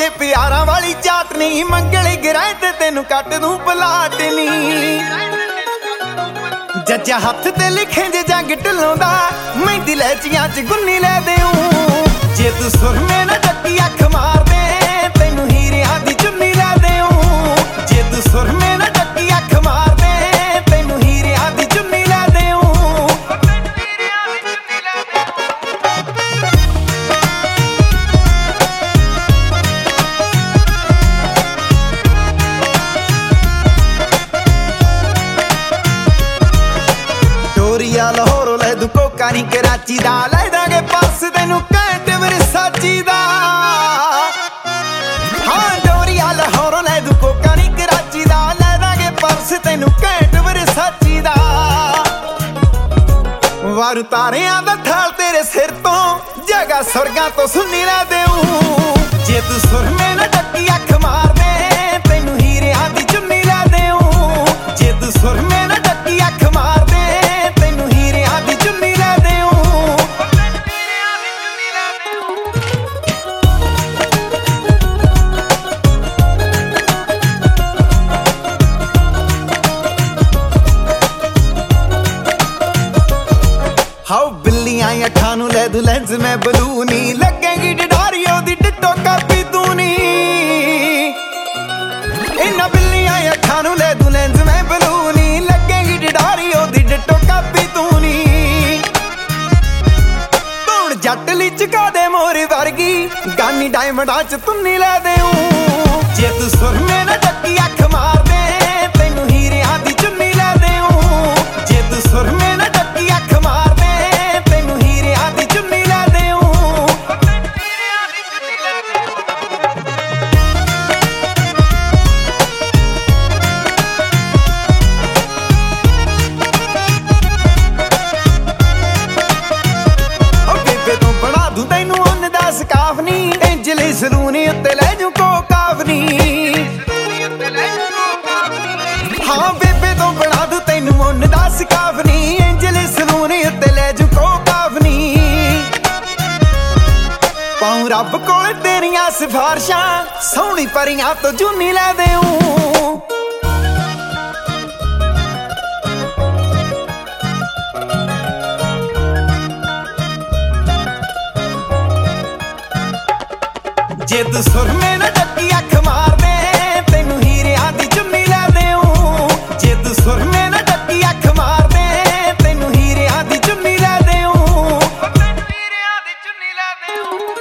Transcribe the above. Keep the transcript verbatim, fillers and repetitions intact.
के प्यारा वाली चाटनी मंगली गिराए ते तेनू कट दूं पलाटनी जज्जा हथ ते लिखे जे जंग ढिल्लों दा मेहंदी लैचियां च गुन्नी लै देऊं जे तू सुरमे ना टक्की अख मार दे तेनू हीरियां दी चुन्नी लै देऊं जे तू सुरमे ना टक्की अख मार दे तेनू हीरियां दी चुन्नी लै देऊं लाहौर लै दू कोका नी कराची दा लै दांगे पर्स तेनू कैंट वरसाची दा हाँ डोरिया लाहौर लै दू कोका नी कराची दा लै दांगे पर्स तेनू कैंट वरसाची दा वारू तारियां दा थाल तेरे सिर तो जगह स्वर्गां तो सुन्नी लै देऊं जे तू सुरमे ना टक्की अख मार दे तेनू हीरियां दी चुन्नी लै देऊं जे तू सुरमे ना टक्की अख मार दे हाउ बिल्लियां अखां नू लै दू लेंस मैं बलूनी लगेगी डिडारियो दी डिटो कापी तू नी इन्हां बिल्लियां अखां नू लै दू लेंस मैं बलूनी लगेगी डिडारियो दी डिटो कापी तू नी हुण जट लिचका दे मोरी वर्गी गानी डायमंडां च तुन्नी लै देऊं जे तू सुरमे ना टक्की अख मार दे तेनू हीरियां दी चुन्नी लै देऊं जे तू सुरमे ना टक्की अख मार काफनी एंजली सलूनी उत्ते लै जू को काफनी हाँ बेबे तो बना दू तैनू उन दस काफनी एंजली सलूनी उत्ते लै जू को काफनी पाऊं रब कोल तेरियां सिफारिशां सोहनी परियां तो जूनी लै देऊं जे तू सुरमे ना टक्की अख मार दे तेनू हीरियां दी चुन्नी लै देऊं जे तू सुरमे ना टक्की अख मार दे तेनू हीरियां दी चुन्नी लै देऊं हीरियां दी चुन्नी लै देऊं